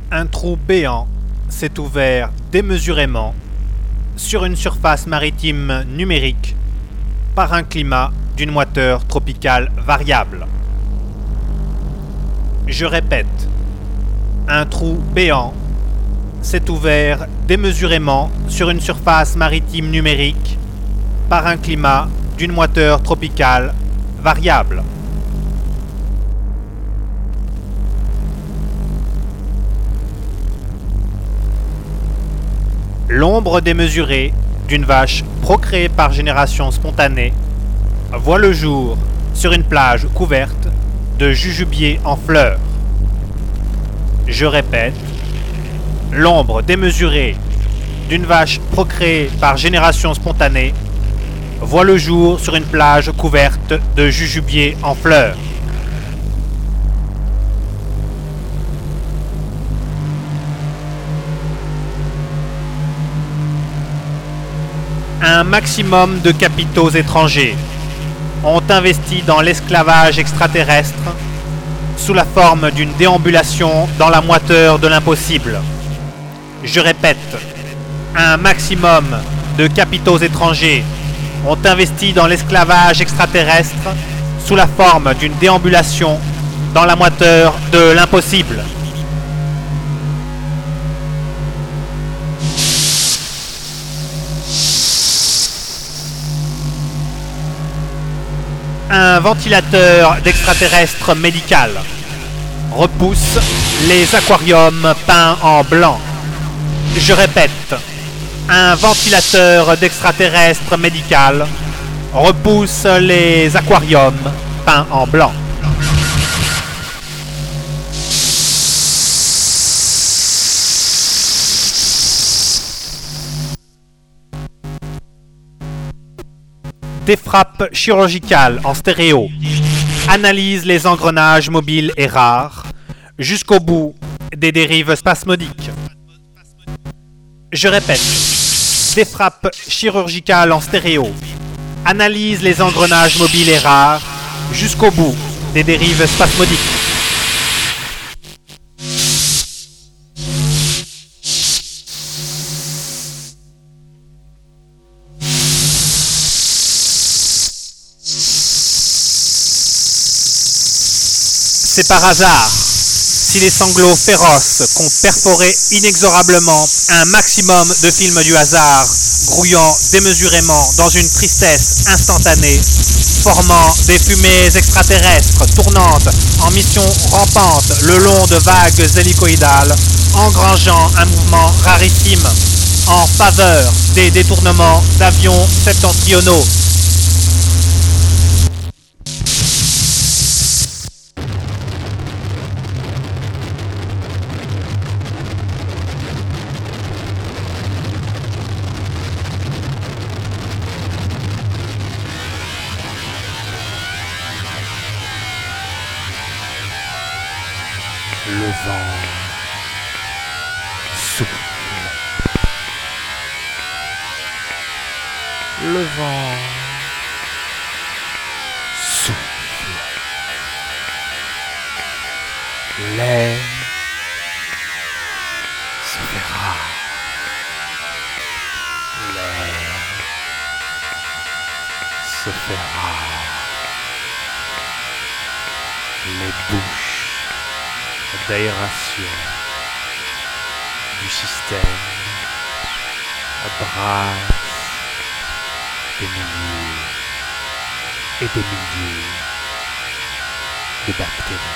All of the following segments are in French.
Un trou béant s'est ouvert démesurément sur une surface maritime numérique par un climat d'une moiteur tropicale variable. Je répète, un trou béant s'est ouvert démesurément sur une surface maritime numérique par un climat d'une moiteur tropicale variable. L'ombre démesurée d'une vache procréée par génération spontanée voit le jour sur une plage couverte de jujubiers en fleurs. Je répète, l'ombre démesurée d'une vache procréée par génération spontanée voit le jour sur une plage couverte de jujubiers en fleurs. Un maximum de capitaux étrangers ont investi dans l'esclavage extraterrestre sous la forme d'une déambulation dans la moiteur de l'impossible. Je répète, un maximum de capitaux étrangers ont investi dans l'esclavage extraterrestre sous la forme d'une déambulation dans la moiteur de l'impossible. Un ventilateur d'extraterrestre médical repousse les aquariums peints en blanc. Je répète, un ventilateur d'extraterrestre médical repousse les aquariums peints en blanc. Des frappes chirurgicales en stéréo analysent les engrenages mobiles et rares jusqu'au bout des dérives spasmodiques. Je répète, des frappes chirurgicales en stéréo analysent les engrenages mobiles et rares jusqu'au bout des dérives spasmodiques. C'est par hasard si les sanglots féroces qu'ont perforé inexorablement un maximum de films du hasard, grouillant démesurément dans une tristesse instantanée, formant des fumées extraterrestres tournantes en mission rampante le long de vagues hélicoïdales, engrangeant un mouvement rarissime en faveur des détournements d'avions septentrionaux. Le vent souffle. Le vent souffle. L'air se fait rare. L'air se fait rare. Les bouches d'aération du système brassent des milliers et des milliers de bactéries.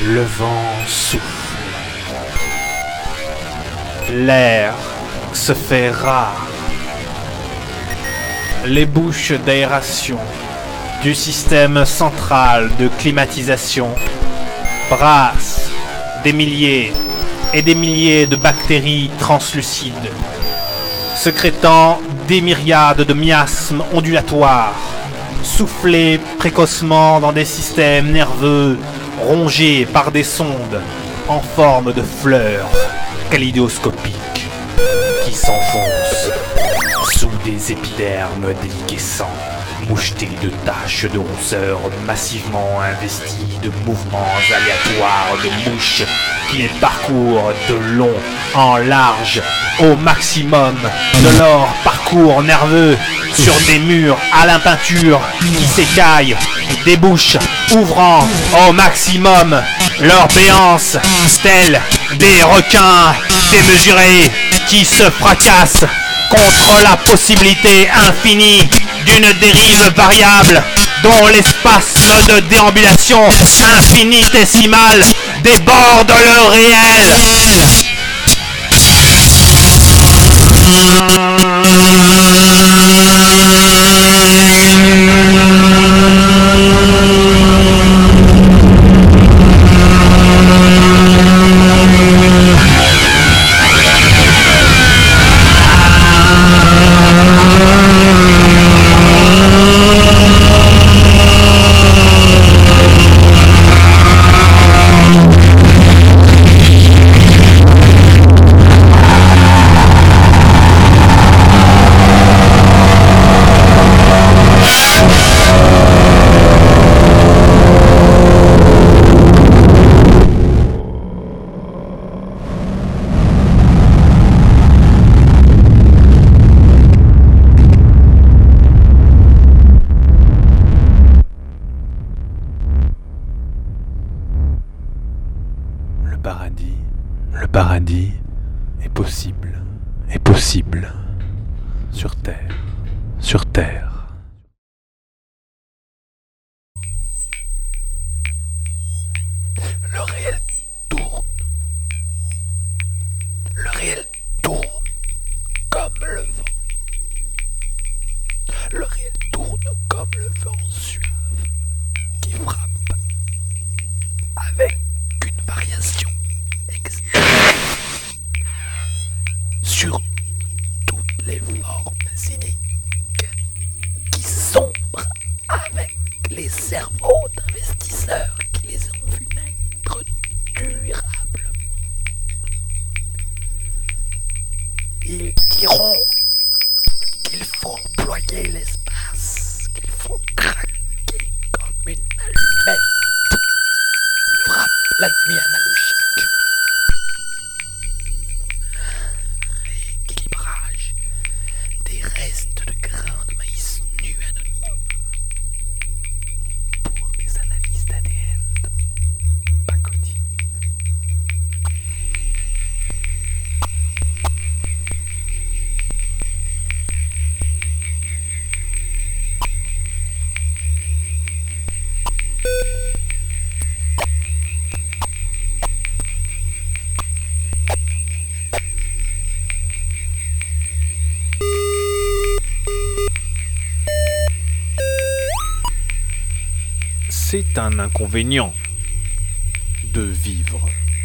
Le vent souffle. L'air se fait rare. Les bouches d'aération du système central de climatisation brassent des milliers et des milliers de bactéries translucides, sécrétant des myriades de miasmes ondulatoires, soufflés précocement dans des systèmes nerveux rongés par des sondes en forme de fleurs kaléidoscopiques qui s'enfoncent sous des épidermes déliquescents, mouchetés de taches de rousseur massivement investies de mouvements aléatoires de mouches qui les parcourent de long en large au maximum de leur parcours nerveux sur des murs à la peinture qui s'écaillent, des bouches ouvrant au maximum leur béance, tels des requins démesurés qui se fracassent contre la possibilité infinie d'une dérive variable dont l'espace de déambulation infinitésimal déborde le réel. Le paradis est possible, sur terre. Le réel tourne comme le vent. Le réel tourne comme le vent suave qui frappe avec une variation extrême sur toutes les formes cyniques qui sombrent avec les cerveaux d'investisseurs qui les ont vus naître durablement. Ils diront qu'il faut employer l'espace, qu'il faut craquer comme une allumette. Frappe la nuit analogique. Rééquilibrage des restes de grains de maïs nus anonymes pour des analyses d'ADN de pacotille. C'est un inconvénient de vivre.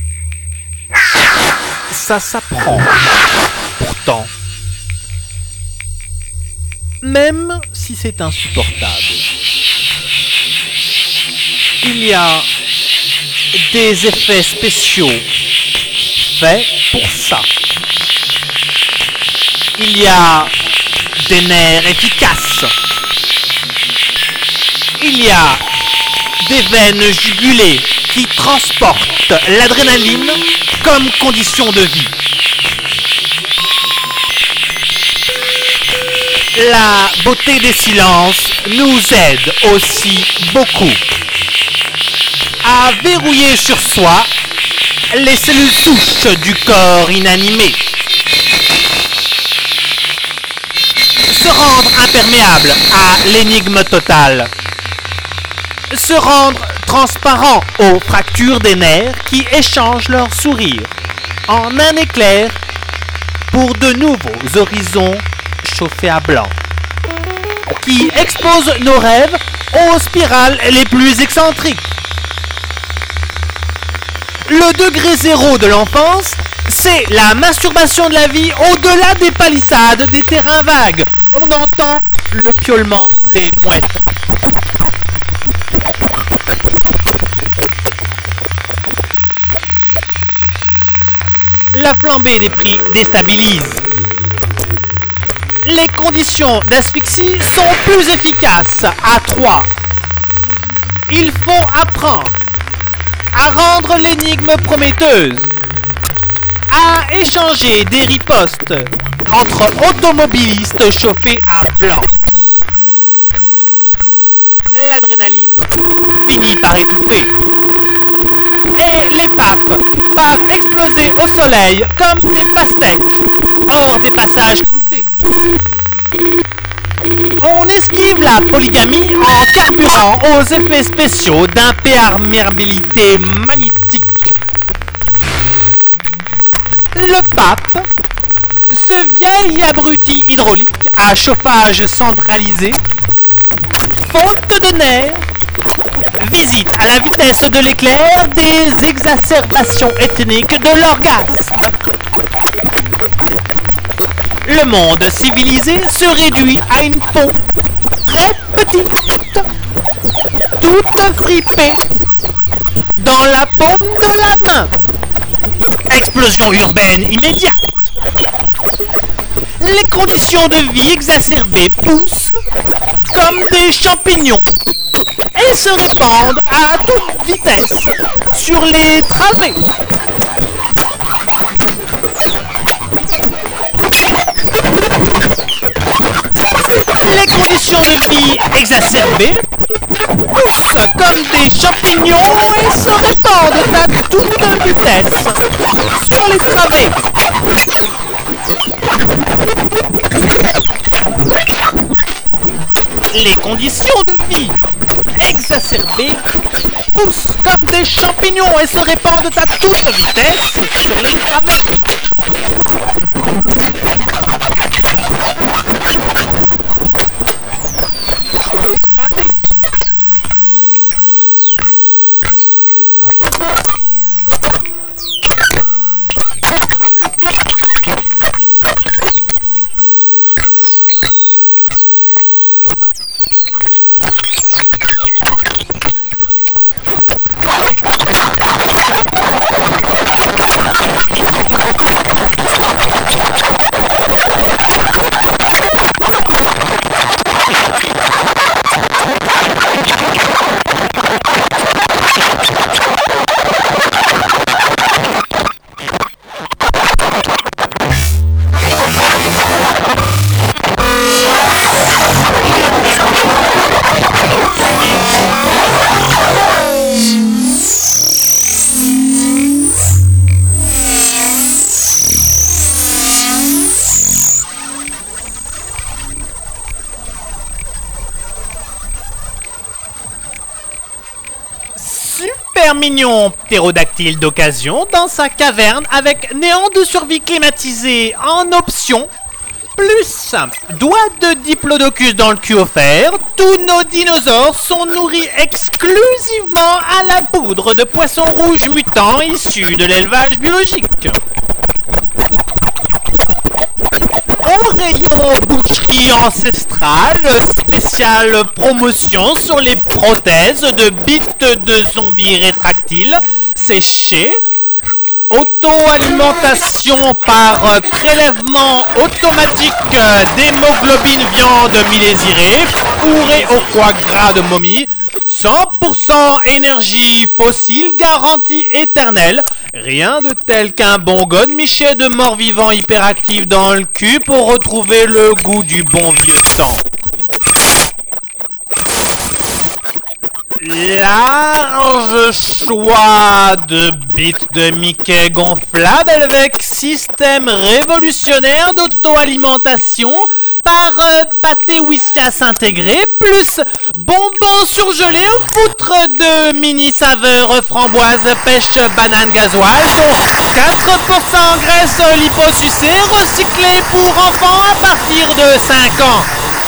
Ça s'apprend. Pourtant, même si c'est insupportable, il y a des effets spéciaux faits pour ça. Il y a des nerfs efficaces. Il y a des veines jugulées qui transportent l'adrénaline comme condition de vie. La beauté des silences nous aide aussi beaucoup à verrouiller sur soi les cellules souches du corps inanimé, se rendre imperméable à l'énigme totale, se rendre transparent aux fractures des nerfs qui échangent leur sourire en un éclair pour de nouveaux horizons chauffés à blanc, qui exposent nos rêves aux spirales les plus excentriques. Le degré zéro de l'enfance, c'est la masturbation de la vie au-delà des palissades des terrains vagues. On entend le piaulement des mouettes. La flambée des prix déstabilise. Les conditions d'asphyxie sont plus efficaces à 3. Il faut apprendre à rendre l'énigme prometteuse, à échanger des ripostes entre automobilistes chauffés à blanc. L'adrénaline finit par étouffer. Et les papes par exploser au soleil comme des pastèques hors des passages cloutés. On esquive la polygamie en carburant aux effets spéciaux d'imperméabilité magnétique. Le pape, ce vieil abruti hydraulique à chauffage centralisé, faute de nerfs, visite à la vitesse de l'éclair des exacerbations ethniques de l'orgasme. Le monde civilisé se réduit à une peau très petite, toute fripée, dans la paume de la main. Explosion urbaine immédiate. Les conditions de vie exacerbées poussent comme des champignons et se répandent à toute vitesse sur les travées. Les conditions de vie exacerbées poussent comme des champignons et se répandent à toute vitesse sur les travées. Les conditions de vie exacerbées poussent comme des champignons et se répandent à toute vitesse sur les travées. Super mignon ptérodactyle d'occasion dans sa caverne avec néant de survie climatisé en option. Plus doigt de diplodocus dans le cul offert, tous nos dinosaures sont nourris exclusivement à la poudre de poissons rouges mutants issus de l'élevage biologique. Au rayon boucherie ancestrale, spéciale promotion sur les prothèses de bites de zombies rétractiles séchées. Auto-alimentation par prélèvement automatique d'hémoglobine viande millésirée, fourrée au foie gras de momie. 100% énergie fossile, garantie éternelle. Rien de tel qu'un bon godemiché de mort-vivant hyperactif dans le cul pour retrouver le goût du bon vieux temps. Large choix de bites de Mickey gonflables avec système révolutionnaire d'auto-alimentation par pâté whiskas intégré, plus bonbons surgelés au poutre de mini saveurs framboise pêche banane gasoil, dont 4% graisse liposucée recyclée pour enfants à partir de 5 ans.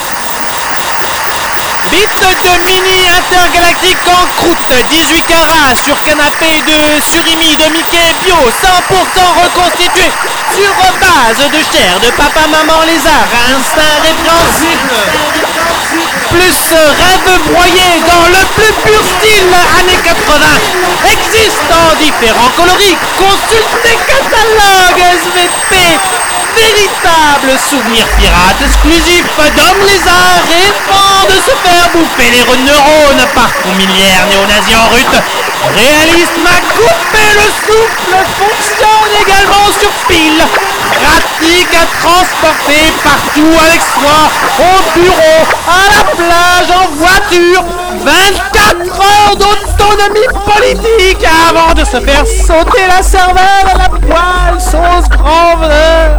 Bits de mini intergalactique en croûte 18 carats sur canapé de surimi de Mickey bio 100% reconstitué sur base de chair de papa maman lézard à instinct répréhensible. Plus rêve broyé dans le plus pur style années 80. Existe en différents coloris. Consultez catalogue SVP. Véritable souvenir pirate exclusif d'hommes lézards rêvant de se faire bouffer les neurones par fourmilière néo-nazi en rut. Réalisme à couper le souffle, fonctionne également sur pile. Pratique à transporter partout avec soi, au bureau, à la plage, en voiture. 24 heures d'autonomie politique avant de se faire sauter la cervelle à la poêle sauce grand veneur.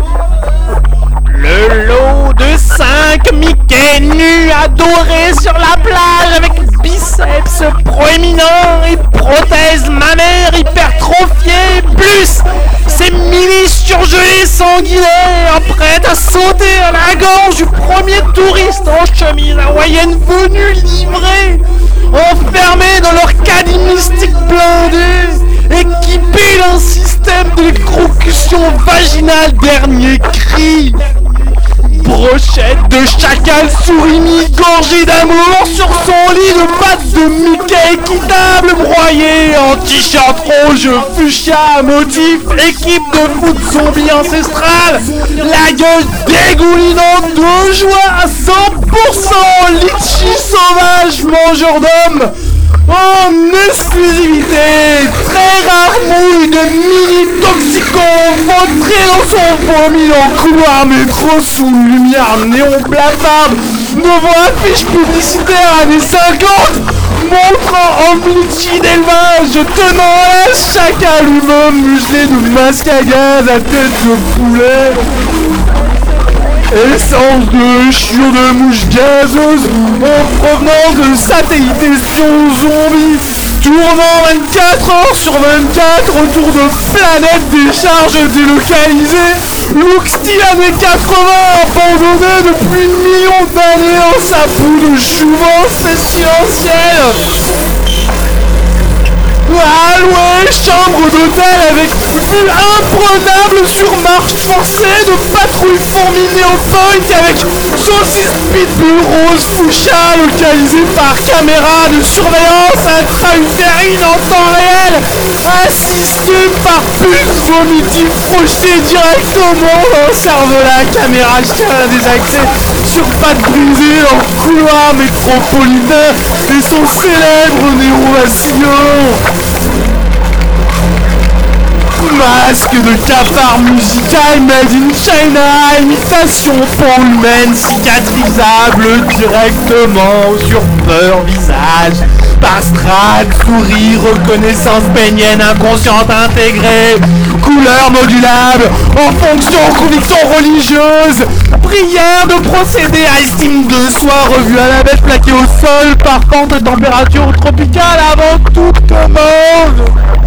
Le lot de 5 Mickey nus adorés sur la plage avec biceps proéminents et prothèses mammaires hypertrophiées, plus ces mini surgelés sanguinaires prêts à sauter à la gorge du premier touriste en chemise hawaïenne venu livrer, enfermés dans leur caddie mystique blindé, équipés d'un système d'électrocution vaginale dernier cri. Brochette de chacal surimi gorgée d'amour sur son lit de pâte de Mickey équitable broyé en t-shirt rouge fuchsia motif équipe de foot zombie ancestrale, la gueule dégoulinante de joie à 100% litchi sauvage mangeur d'hommes. En exclusivité, très rare mouille de mini toxico vautré dans son vomi en couloir métro sous lumière néon blafarde devant affiche publicitaire années 50 montrant en litchi d'élevage tenant un chacal humain muselé de masque à gaz à tête de poulet. Essence de chiure de mouche gazeuse en provenance de satellite espion zombie tournant 24 heures sur 24 autour de planètes décharges délocalisées. Look style années 80 abandonné depuis millions d'années en sa boue de jouvence présidentielle. Alloué, chambre d'hôtel avec vue imprenable sur marche forcée de patrouille fourmi néophyte avec saucisse pitbull rose fuchsia localisée par caméra de surveillance intra-utérine en temps réel, assistée par pulse vomitif projeté directement dans le cervelas, caméra chien désaxée sur pattes brisées en couloir métropolitain et son célèbre néo vacillon. Masque de cafard musical made in China, imitation peau humaine cicatrisable directement sur leur visage. Pastrade, sourire, reconnaissance pénienne inconsciente intégrée, couleur modulable en fonction conviction religieuse, prière de procéder à estime de soi, revue à la baisse plaquée au sol par pente de température tropicale avant toute commande.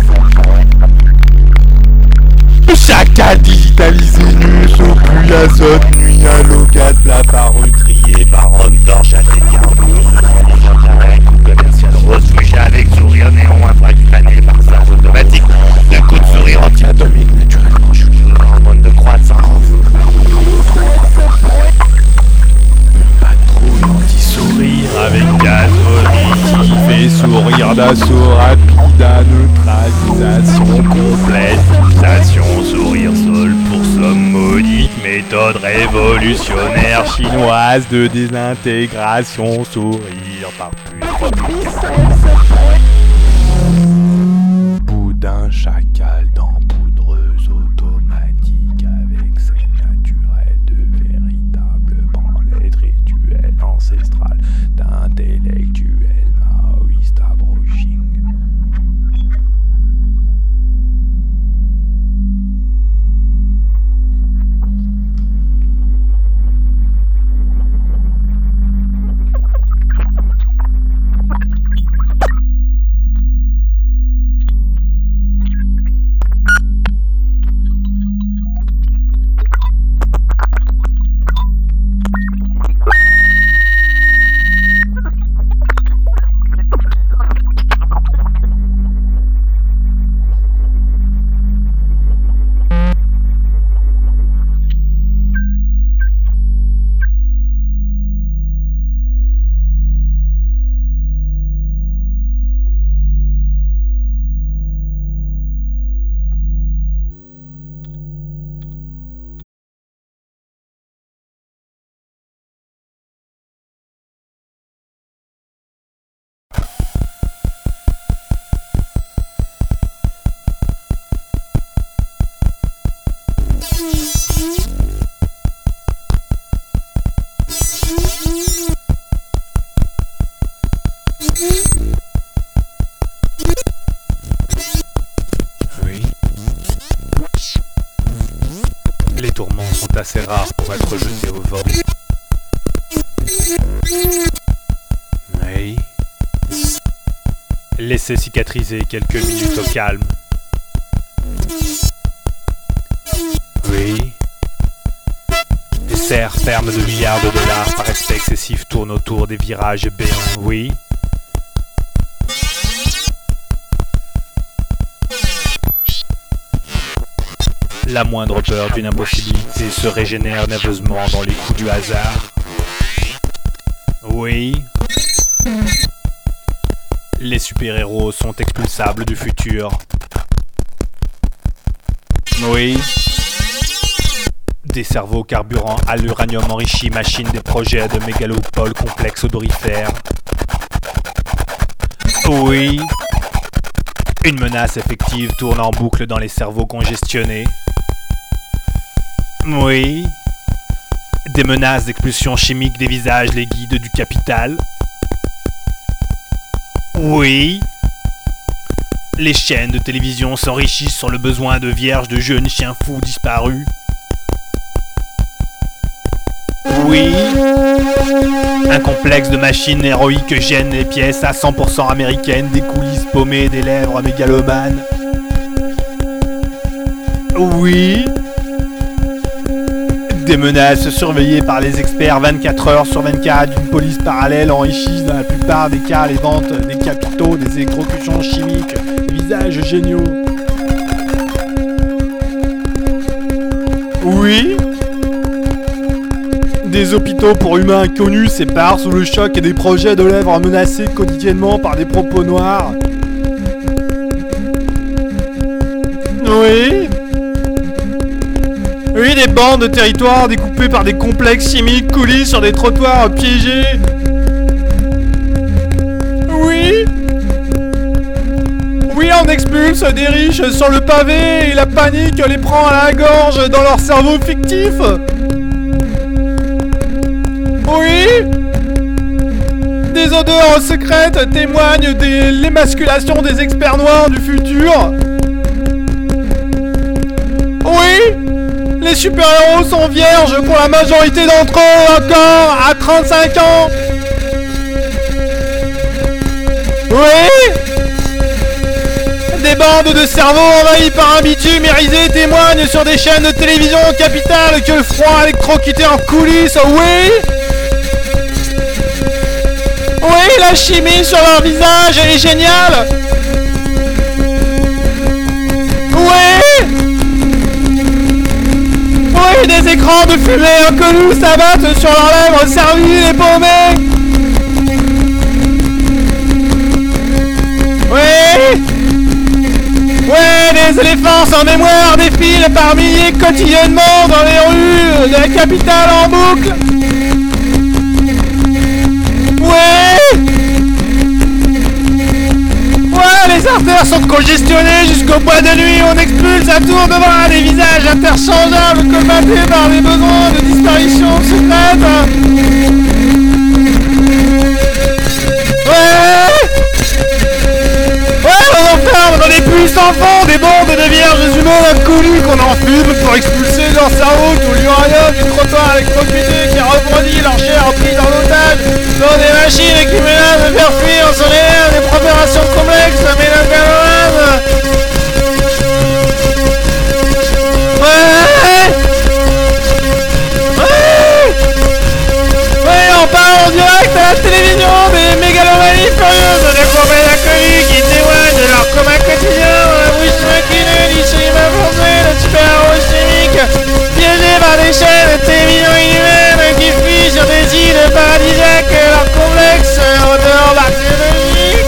Chacal digitalisé, nu, sous pluie, azote, nuit, halo, gaz, blabla, trié par homme torche, athénien, commercial, rose, fuchsia avec sourire néon, infracutané par sage automatique, d'un coup de sourire anti-atomique, naturellement chuté en hormone de croissance. Patrouille anti-sourire avec gaz vomitif et sourire d'assaut rapide à neutralisation complète. Sourire sol pour somme maudite, méthode révolutionnaire chinoise de désintégration, sourire par plus. Boudin chacal dans poudreuse automatique avec scène naturelle de véritable branlette rituelle ancestrale d'intellectuel maoïste abroching. assez rare pour être jeté au vent. Oui. Laissez cicatriser quelques minutes au calme. Oui. Les serres fermes de milliards de dollars par respect excessif tournent autour des virages béants. Oui. La moindre peur d'une impossibilité se régénère nerveusement dans les coups du hasard. Oui. Les super-héros sont expulsables du futur. Oui. Des cerveaux carburants à l'uranium enrichi machinent des projets de mégalopoles complexes odorifères. Oui. Une menace effective tourne en boucle dans les cerveaux congestionnés. Oui. Des menaces d'expulsion chimique dévisagent les guides du capital. Oui. Les chaînes de télévision s'enrichissent sur le besoin de vierges de jeunes chiens fous disparus. Oui. Un complexe de machines héroïques gêne les pièces à 100% américaines des coulisses paumées des lèvres mégalomanes. Oui. Des menaces surveillées par les experts 24 heures sur 24 d'une police parallèle enrichissent dans la plupart des cas les ventes des capitaux, des électrocutions chimiques, des visages géniaux. Oui. Des hôpitaux pour humains inconnus s'éparent sous le choc et des projets de lèvres menacés quotidiennement par des propos noirs. Oui. Oui, des bandes de territoires découpées par des complexes chimiques coulés sur des trottoirs piégés. Oui. Oui, on expulse des riches sur le pavé et la panique les prend à la gorge dans leur cerveau fictif. Oui. Des odeurs secrètes témoignent de l'émasculation des experts noirs du futur. Oui. Les super-héros sont vierges pour la majorité d'entre eux encore à 35 ans. Oui. Des bandes de cerveaux envahis par un bitume irisé témoignent sur des chaînes de télévision capitales que le froid électrocuté en coulisses. Oui. Oui, la chimie sur leur visage est géniale. Oui. Oui, des écrans de fumée inconnus s'abattent sur leurs lèvres servies et paumées. Oui. Ouais, des éléphants sans mémoire défilent par milliers quotidiennement dans les rues de la capitale en boucle. Ouais. Ouais, les artères sont congestionnées jusqu'au bois de nuit. On expulse à tour de bras des visages interchangeables colmatés par des besoins de disparition secrète. Ouais. Ouais, on enferme dans des puces sans fond des bandes de vierges humaines inconnues qu'on enfume pour expulser de leur cerveau tout l'uranium du trottoir électrocuté qui refroidit leur chair prise en otage dans des machines qui menacent de faire fuir sur les lèvres des préparations complexes mais mégalomane. Ouais. Ouais, on parle en direct à la télévision des mégalomanies furieuses des problèmes inconnus qui témoignent de leur coma quotidien dans la bouche maquinée du cinéma français, le super-héros chimique piégé par des chaînes de télévision inhumaines qui fuient sur des îles paradisiaques et leurs complexes odeurs bactériologiques.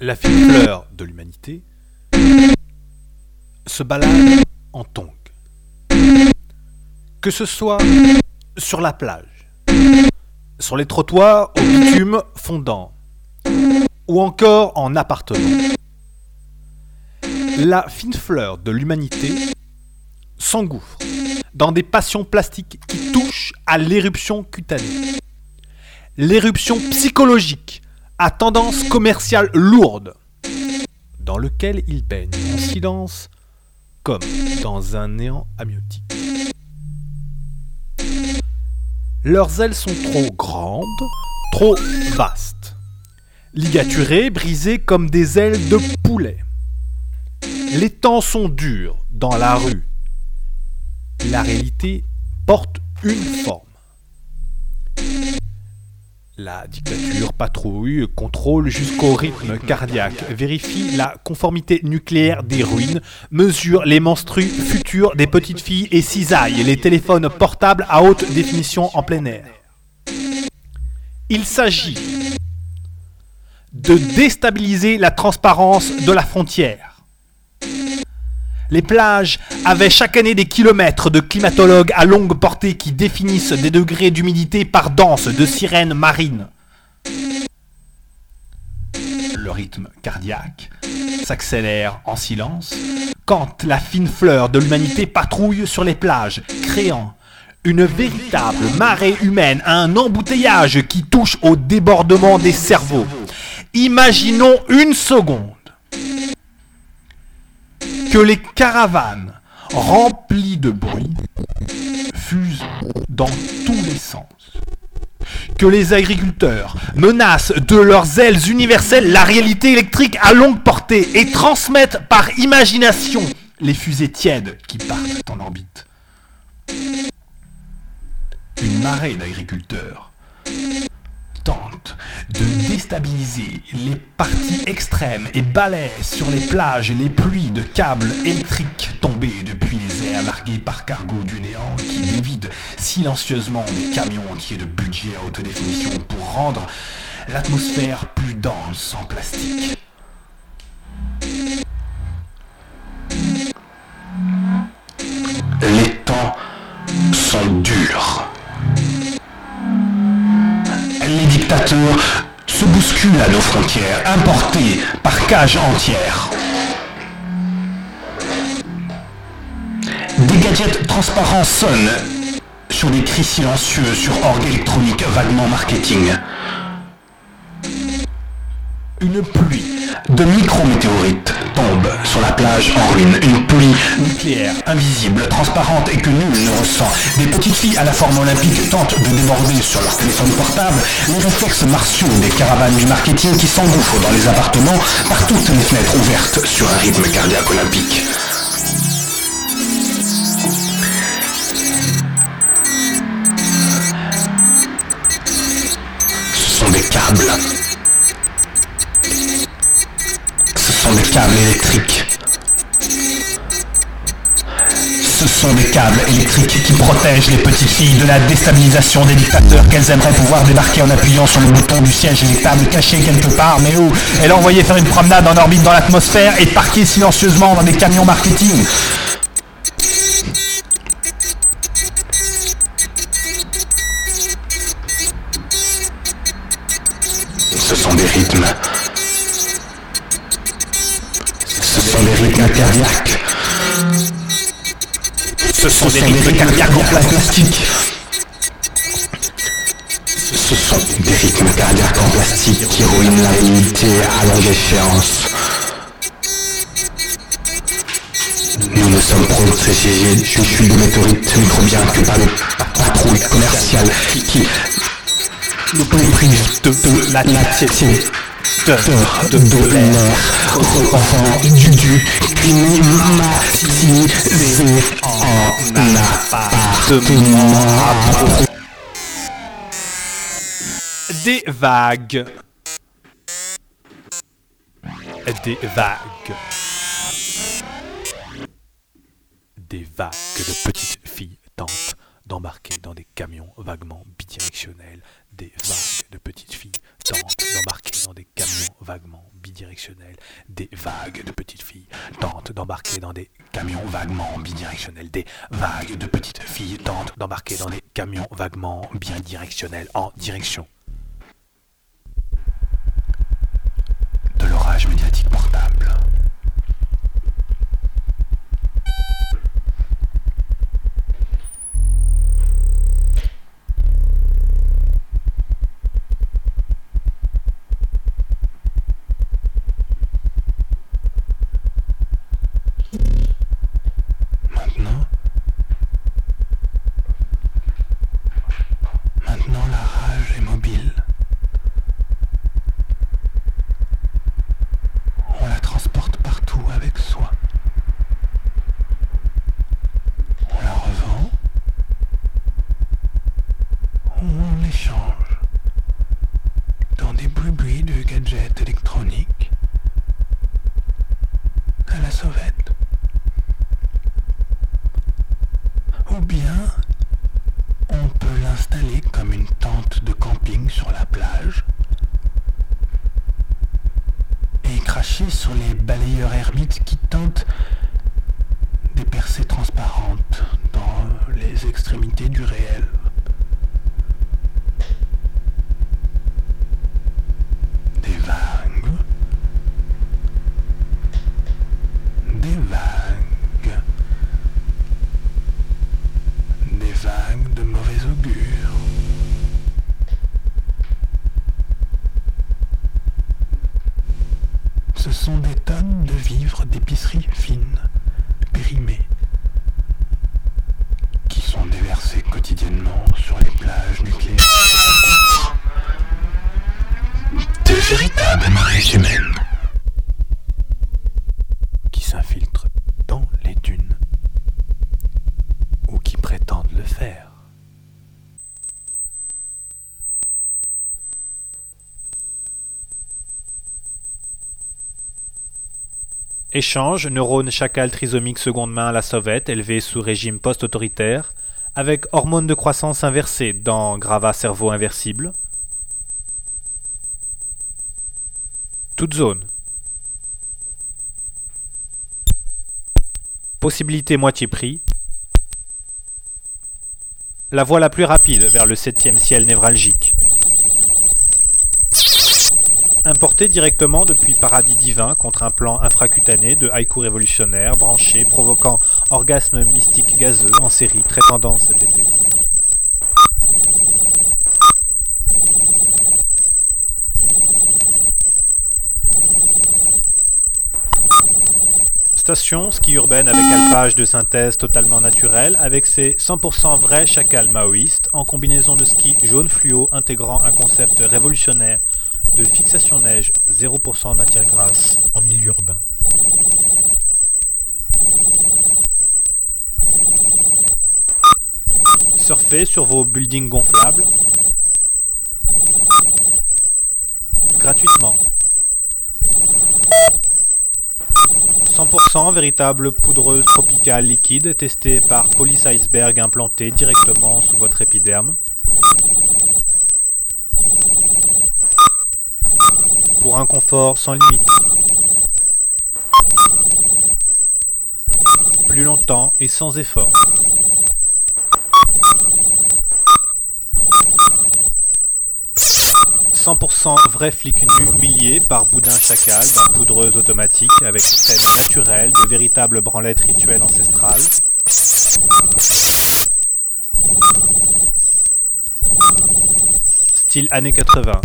La fine fleur de l'humanité se balade en tongs. Que ce soit sur la plage, sur les trottoirs au bitume fondant, ou encore en appartement. La fine fleur de l'humanité s'engouffre dans des passions plastiques qui touchent à l'éruption cutanée. L'éruption psychologique à tendance commerciale lourde, dans lequel il baigne en silence comme dans un néant amniotique. Leurs ailes sont trop grandes, trop vastes, ligaturées, brisées comme des ailes de poulet. Les temps sont durs dans la rue. La réalité porte une forme. La dictature patrouille, contrôle jusqu'au rythme cardiaque, vérifie la conformité nucléaire des ruines, mesure les menstrues futures des petites filles et cisaille les téléphones portables à haute définition en plein air. Il s'agit de déstabiliser la transparence de la frontière. Les plages avaient chaque année des kilomètres de climatologues à longue portée qui définissent des degrés d'humidité par danse de sirènes marines. Le rythme cardiaque s'accélère en silence quand la fine fleur de l'humanité patrouille sur les plages, créant une véritable marée humaine, un embouteillage qui touche au débordement des cerveaux. Imaginons une seconde que les caravanes remplies de bruit fusent dans tous les sens. Que les agriculteurs menacent de leurs ailes universelles la réalité électrique à longue portée et transmettent par imagination les fusées tièdes qui partent en orbite. Une marée d'agriculteurs tente de déstabiliser les parties extrêmes et balaie sur les plages les pluies de câbles électriques tombés depuis les airs largués par cargo du néant qui dévident silencieusement des camions entiers de budget à haute définition pour rendre l'atmosphère plus dense en plastique. Les temps sont durs. Les dictateurs se bousculent à nos frontières, importés par cages entières. Des gadgets transparents sonnent sur des cris silencieux sur orgues électroniques vaguement marketing. Une pluie de micrométéorites tombe sur la plage en ruine. Une pluie nucléaire, invisible, transparente et que nul ne ressent. Des petites filles à la forme olympique tentent de déborder sur leur téléphone portable. Les réflexes martiaux des caravanes du marketing qui s'engouffrent dans les appartements par toutes les fenêtres ouvertes sur un rythme cardiaque olympique. Ce sont des câbles. Ce sont des câbles électriques. Ce sont des câbles électriques qui protègent les petites filles de la déstabilisation des dictateurs qu'elles aimeraient pouvoir débarquer en appuyant sur le bouton du siège éjectable caché quelque part, mais où elles envoyer faire une promenade en orbite dans l'atmosphère et parquer silencieusement dans des camions marketing. Ce sont des rythmes. Ce sont des rythmes cardiaques. Ce sont des rythmes cardiaques en plastique. Ce sont des rythmes cardiaques en plastique qui ruinent la réalité à longue échéance. Nous ne sommes protégés des chutes de météorites microbiens que par les patrouilles commerciales qui nous privent de la tiédeur de l'air revenant du climatisé en appartement. Des vagues. Des vagues. Des vagues de petites filles tentent d'embarquer dans des camions vaguement bidirectionnels, des vagues de petites filles tentent d'embarquer dans des camions vaguement bidirectionnels, des vagues de petites filles tentent d'embarquer dans des camions vaguement bidirectionnels, des vagues de petites filles tentent d'embarquer dans des camions vaguement bidirectionnels en direction de l'orage médiatique portable. Maintenant la rage est mobile. On la transporte partout avec soi. On la revend. On l'échange dans des bruits de gadgets électroniques à la sauvette. Ou bien on peut l'installer comme une tente de camping sur la plage et cracher sur les balayeurs hermites qui tentent des percées transparentes dans les extrémités du réel. Des vagues. Des vagues. Des vagues de mauvais augure. Ce sont des tonnes de vivres d'épicerie fine, périmés, qui sont déversés quotidiennement sur les plages nucléaires. De véritables marées humaines qui s'infiltrent dans les dunes ou qui prétendent le faire. Échange, neurones chacal trisomique seconde main à la sauvette, élevé sous régime post-autoritaire, avec hormones de croissance inversées dans gravat cerveau inversible. Toute zone. Possibilité moitié prix. La voie la plus rapide vers le 7e ciel névralgique. Importé directement depuis Paradis Divin contre un plan infracutané de haïku révolutionnaire branché provoquant orgasme mystique gazeux en série très tendance cet été. Station ski urbaine avec alpage de synthèse totalement naturelle avec ses 100% vrais chacals maoïstes en combinaison de ski jaune fluo intégrant un concept révolutionnaire de fixation neige 0% de matière grasse en milieu urbain. Surfez sur vos buildings gonflables gratuitement. 100% véritable poudreuse tropicale liquide testée par Police Iceberg implantée directement sous votre épiderme. Pour un confort sans limite. Plus longtemps et sans effort. « 100% vrai flic nu humilié par boudin chacal dans poudreuse automatique avec scène naturelle de véritables branlettes rituelles ancestrales. Style années 80.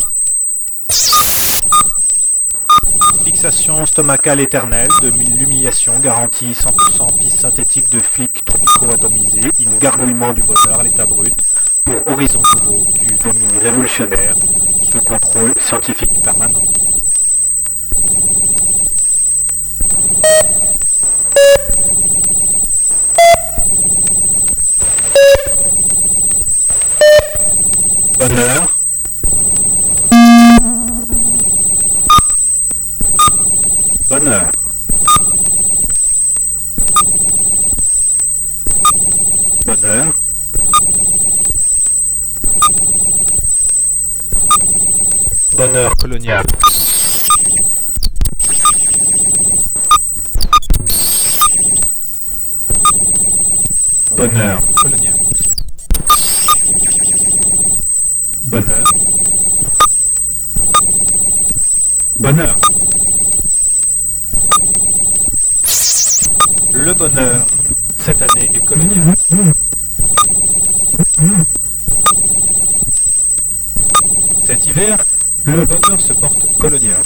Fixation stomacale éternelle de l'humiliation garantie 100% piste synthétique de flics tropico-atomisés, in gargouillement du bonheur à l'état brut, pour horizon nouveau du vomi révolutionnaire, sous contrôle scientifique permanent. Bonheur. Bonheur. Bonheur. Bonheur colonial. Bonheur colonial. Bonheur. Bonheur. Le bonheur, cette année, est colonial. Cet hiver, le bonheur se porte colonial.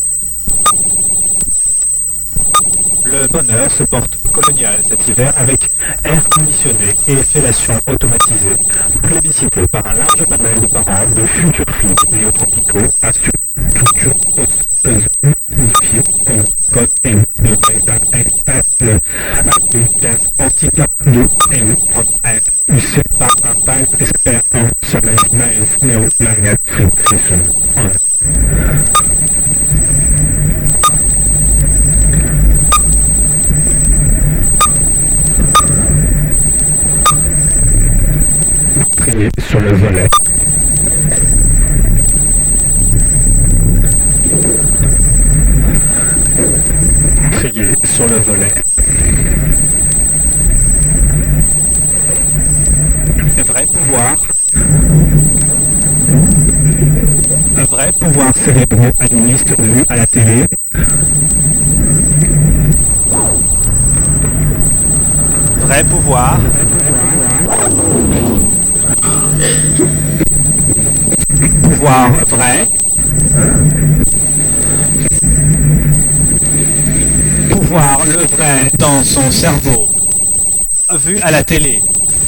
Le bonheur se porte colonial cet hiver avec air conditionné et fellation automatisée, plébiscité par un large panel de parents de futurs filles néotropicaux à structure osseuse unifiée en code M de bêta XL A15 anticat de M UC par un pal expert en sommeil maïs néoplanète friction. Trier sur le volet. Trier sur le volet. Vrai pouvoir. Un vrai pouvoir cérébro-animiste vu à la télé. Vrai pouvoir. Pouvoir vrai. Pouvoir le vrai dans son cerveau. Vu à la télé.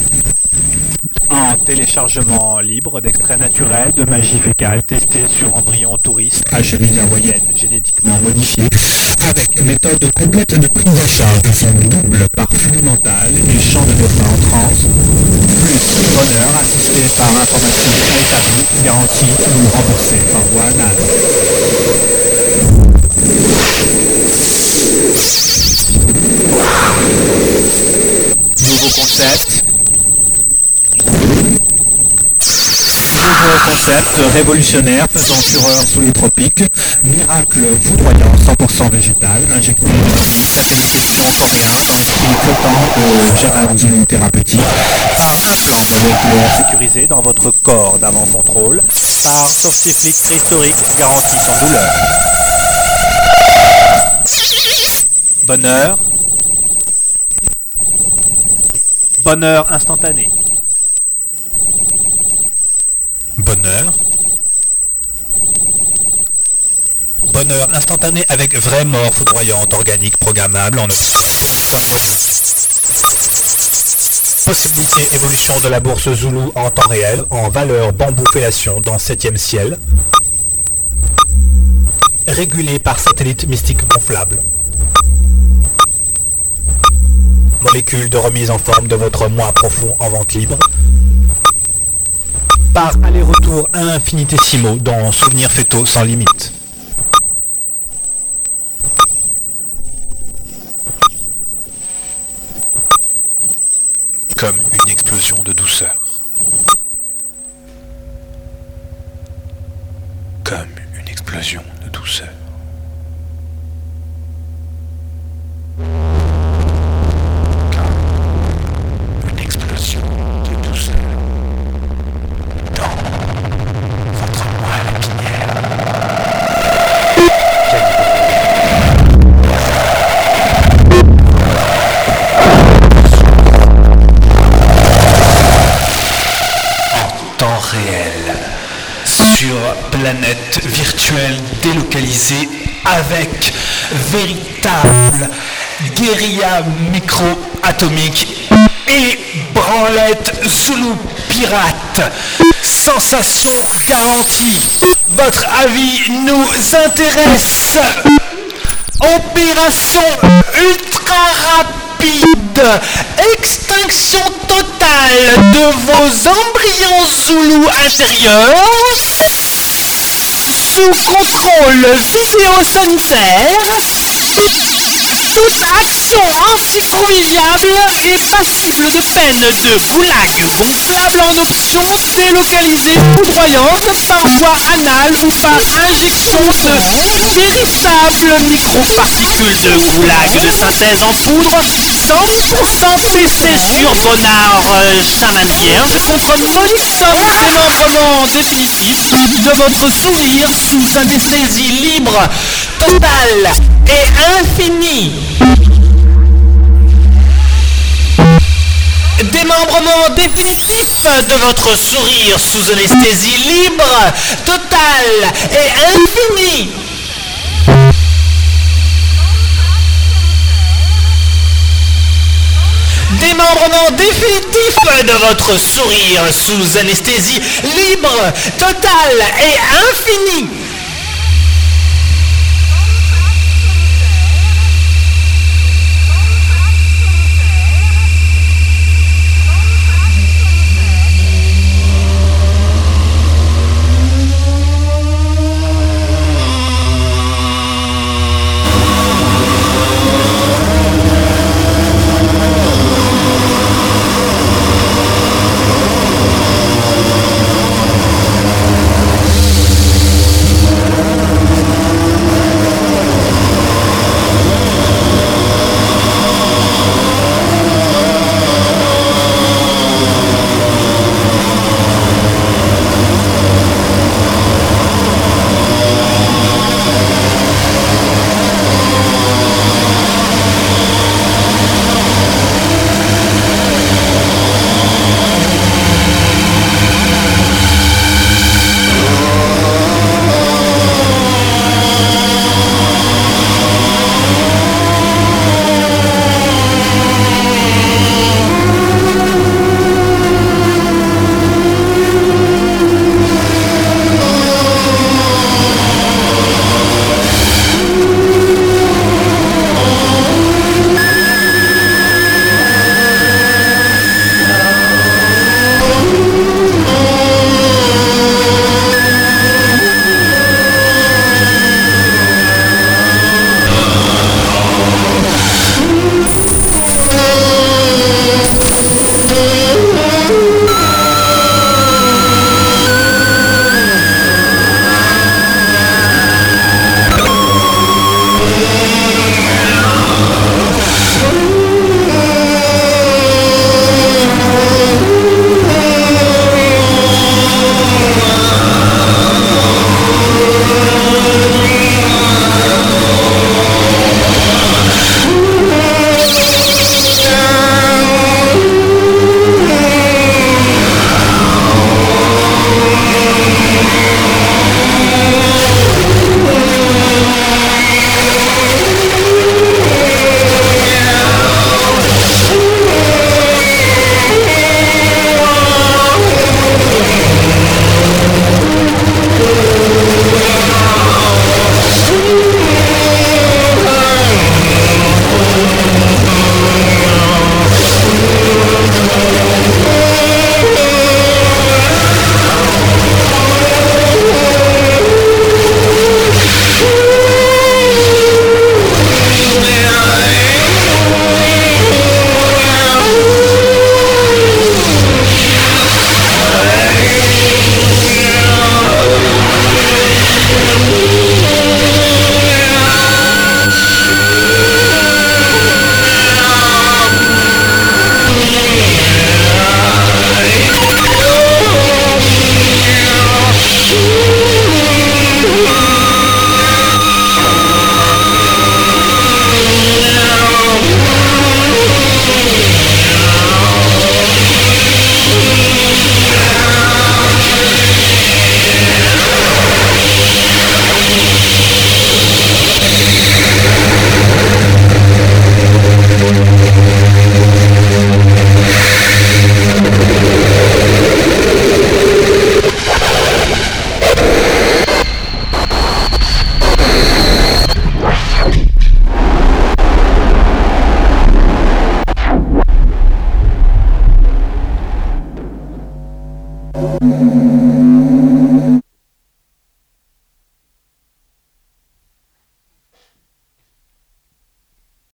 En téléchargement libre d'extraits naturels de magie fécale testés sur embryons touristes à cheville hawaïenne génétiquement modifiés avec méthode complète de prise en charge de son double par flux mental et champ de dessin en transe, plus bonheur assisté par information préétablie, garantie ou remboursée par voie anale. Nouveau concept. Nouveau concept révolutionnaire, faisant fureur sous les tropiques, miracle foudroyant 100% végétal, injecté de satellite émission coréen dans l'esprit flottant de Géraldine thérapeutique, par implant moléculaire sécurisé dans votre corps d'avant contrôle, par Softiflick préhistorique garantie sans douleur. Bonheur. Bonheur instantané. Bonheur. Bonheur instantané avec vraie mort foudroyante organique programmable en comme bonheur. Possibilité évolution de la bourse Zulu en temps réel en valeur bambou fellation dans 7e ciel. Régulé par satellite mystique gonflable. Molécule de remise en forme de votre moi profond en vente libre. Par aller-retour à infinitésimaux dans souvenirs fétaux sans limite. Comme une explosion de douceur. Comme une explosion de douceur. Comme une explosion de douceur. Dans votre moelle épinière. Réel sur planète virtuelle délocalisée avec véritable guérilla micro-atomique et branlette Zulu pirate. Sensation garantie. Votre avis nous intéresse. Opération ultra rapide. Extinction totale de vos embryons Zulu intérieurs. Sous contrôle vidéosenseur. toute action anticonjugiale est passible de peine de goulag gonflable en option délocalisée foudroyante par voie anale ou par injection de guérissables microparticules de goulag de synthèse en poudre 100% PC sur Bonnard chaman vierge contre mollissement démembrement définitif de votre sourire sous anesthésie libre, totale et infinie. Démembrement définitif de votre sourire sous anesthésie libre, totale et infinie. Démembrement définitif de votre sourire sous anesthésie libre, totale et infinie.